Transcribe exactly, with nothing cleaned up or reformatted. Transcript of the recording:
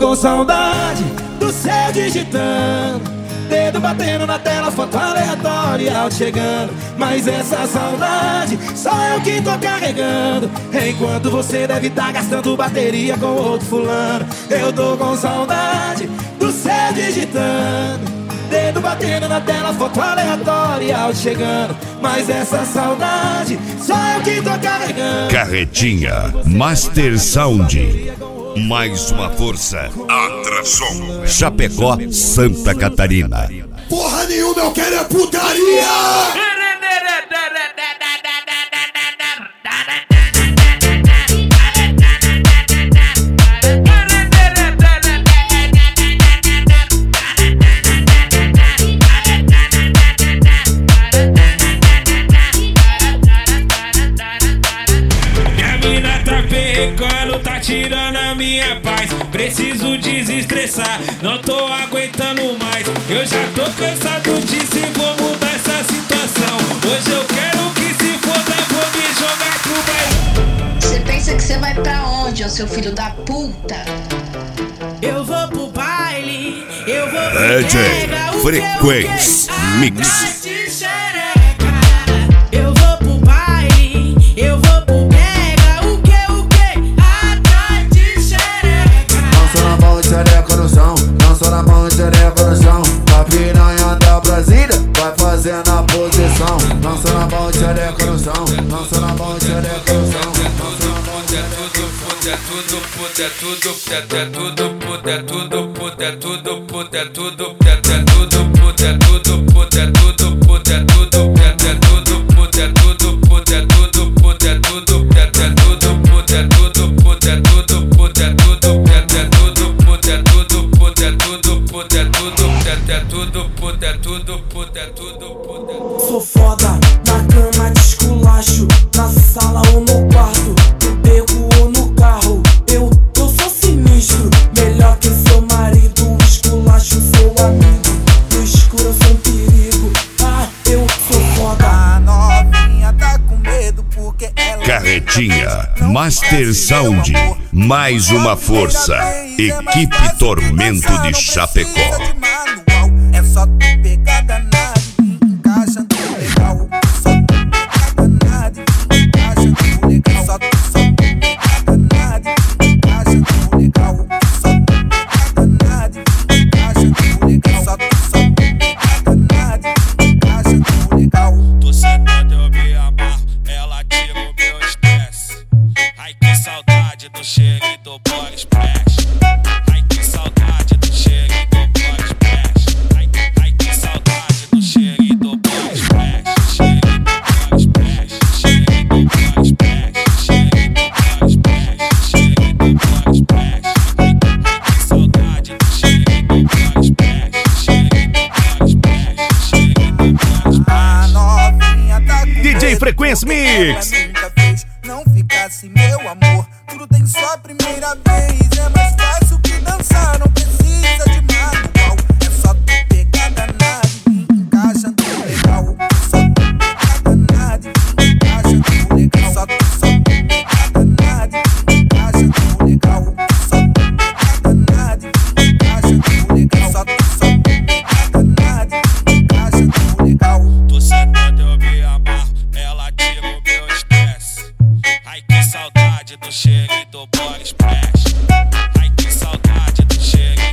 com saudade do céu digitando, dedo batendo na tela, foto aleatória, áudio chegando. Mas essa saudade só eu que tô carregando, enquanto você deve tá gastando bateria com outro fulano. Eu tô com saudade do céu digitando, dedo batendo na tela, foto aleatória, áudio chegando. Mas essa saudade só eu que tô carregando. Carretinha Master Sound. Mais uma força. Atração. Chapecó, Santa Catarina. Porra nenhuma, eu quero é putaria! Tá tirando a minha paz, preciso desestressar, não tô aguentando mais. Eu já tô cansado disso e vou mudar essa situação. Hoje eu quero que se foda, vou me jogar pro baile. Você pensa que você vai pra onde, ô seu filho da puta? Eu vou pro baile, eu vou pro D J Frequência Mix. Eu vou pro baile, eu vou pro pega, o que, o que? Atrás de xereca. Lança na mão e xereca no chão, lança na mão e xereca no chão. A piranha da Brasília vai fazendo a posição. Lança na mão e xereca no chão, lança na mão e xereca no chão. É tudo, é tudo, é tudo, é tudo, é tudo, é tudo, é tudo, é tudo, é tudo, é tudo, é tudo, é tudo, é tudo, é tudo, é tudo, é tudo, é tudo, é tudo, Sou foda na cama de esculacho, na sala ou no quarto, no beco ou no carro. Eu, eu sou sinistro, melhor que seu marido. Esculacho seu amigo, no escuro eu sou um perigo. Ah, eu sou foda. A novinha tá com medo porque ela Carretinha Master Sound. Mais uma força. Equipe Tormento de Chapecó. É só tu pegar danado e encaixa no legal. Só tu pegar danado e encaixa no legal. Só tu, só tu pegar danado e encaixa no legal. Só tu pegar danado e encaixa no legal. Só tu, só tu pegar danado e encaixa no legal. tô sentado, eu me amarro, ela tira o meu estresse. Ai que saudade do cheirinho do body splash. Ai que saudade do cheirinho do body splash. Ai, ai que saudade do cheirinho do body splash. Cheirinho do body splash, cheirinho do body splash, cheirinho do body splash, cheirinho do body splash. Ai, ai que saudade do cheirinho do body splash, cheirinho do body splash, cheirinho do body splash. A novinha tá com D J medo Frequência porque Mix. ela nunca fez. Não ficasse meu amor, tudo tem só primeira vez. É mais fácil que dançar, não precisa de manual. É só tu pegar danado e encaixa no legal. Só tu pegar danado e encaixa no legal. Só tu, só tu pegar danado e encaixa no legal. Só tu pegar danado e encaixa no legal. Só tu, só tu pegar danado e encaixa no legal. Tô sentado, eu me amarro, ela tira o meu estresse. Ai que saudade do cheirinho do body splash. Ai que saudade do cheirinho